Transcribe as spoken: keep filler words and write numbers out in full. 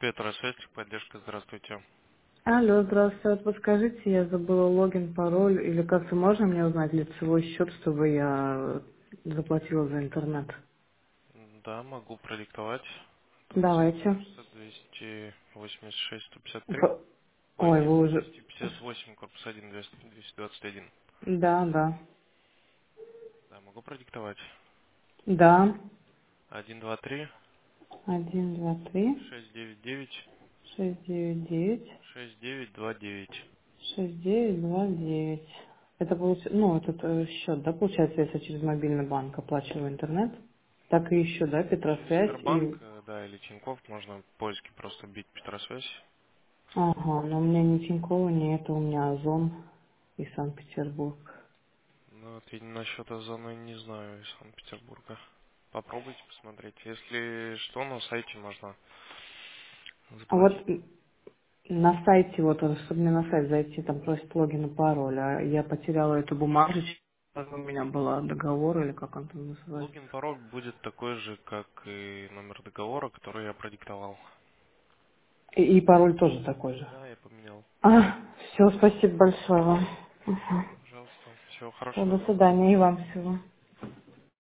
Петросвязь, поддержка, здравствуйте. Алло, здравствуйте. Вот подскажите, я забыла логин, пароль, или как-то можно мне узнать лицевой счет, чтобы я заплатила за интернет? Да, могу продиктовать. двадцать Давайте. четыреста двести восемьдесят шесть сто пятьдесят три. В- Ой, Ой, нет, вы уже... двести пятьдесят восемь, корпус один, двести двадцать один. Да, да. Да, могу продиктовать. Да. один два три Один, два, три, шесть девять девять шесть, девять, девять, шесть девять два девять. шесть, девять, два, девять. Это получается, ну, этот э, счет, да, получается, если через мобильный банк оплачиваю интернет, так и еще, да, Через Петросвязь Сбербанк, и... э, да, или Тинькофф можно в поиске просто бить Петросвязь. Ага, но у меня ни Тинькова, ни это, у меня Озон и Санкт-Петербург. Ну, вот я насчет Озона не знаю из Санкт-Петербурга. Попробуйте посмотреть. Если что, на сайте можно А вот заплатить. на сайте, вот, э, чтобы мне на сайт зайти, там просит логин и пароль, а я потеряла эту бумажечку, у меня была договор, или как он там называется. Логин, пароль будет такой же, как и номер договора, который я продиктовал. И, и пароль тоже такой же. Да, я поменял. А, все, спасибо большое вам. Угу. Пожалуйста. Всего Всё, хорошего до дня. свидания, и вам всего.